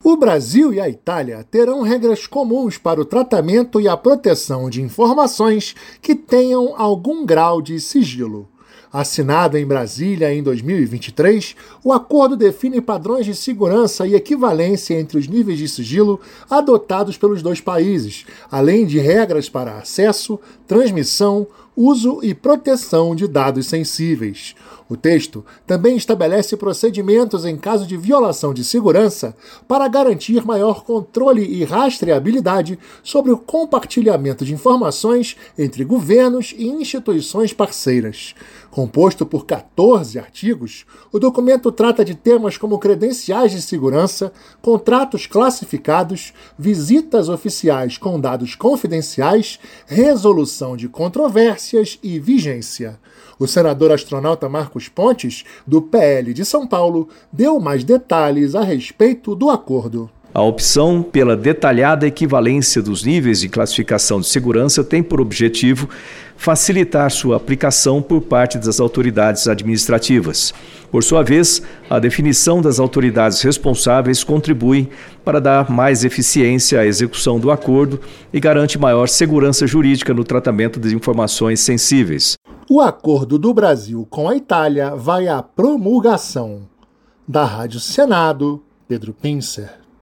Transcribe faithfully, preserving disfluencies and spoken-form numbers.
O Brasil e a Itália terão regras comuns para o tratamento e a proteção de informações que tenham algum grau de sigilo. Assinado em Brasília em dois mil e vinte e três, o acordo define padrões de segurança e equivalência entre os níveis de sigilo adotados pelos dois países, além de regras para acesso, transmissão, uso e proteção de dados sensíveis. O texto também estabelece procedimentos em caso de violação de segurança para garantir maior controle e rastreabilidade sobre o compartilhamento de informações entre governos e instituições parceiras. Composto por quatorze artigos, o documento trata de temas como credenciais de segurança, contratos classificados, visitas oficiais com dados confidenciais, resolução de controvérsias e vigência. O senador astronauta Marcos Pontes, do P L de São Paulo, deu mais detalhes a respeito do acordo. A opção pela detalhada equivalência dos níveis de classificação de segurança tem por objetivo facilitar sua aplicação por parte das autoridades administrativas. Por sua vez, a definição das autoridades responsáveis contribui para dar mais eficiência à execução do acordo e garante maior segurança jurídica no tratamento de informações sensíveis. O acordo do Brasil com a Itália vai à promulgação. Da Rádio Senado, Pedro Pincer.